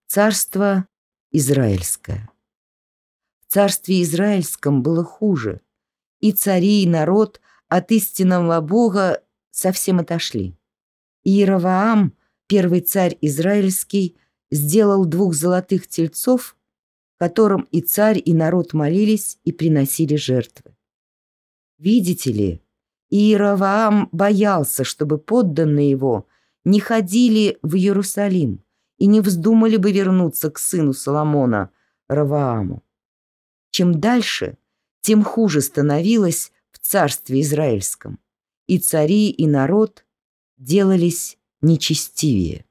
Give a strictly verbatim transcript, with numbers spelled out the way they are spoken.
Царство Израильское. В царстве Израильском было хуже, и цари, и народ от истинного Бога совсем отошли. Иеровоам, первый царь израильский, сделал двух золотых тельцов, которым и царь, и народ молились и приносили жертвы. Видите ли, Иеровоам боялся, чтобы подданные его не ходили в Иерусалим и не вздумали бы вернуться к сыну Соломона, Ровоаму. Чем дальше, тем хуже становилось в царстве израильском, и цари, и народ делались нечестивее.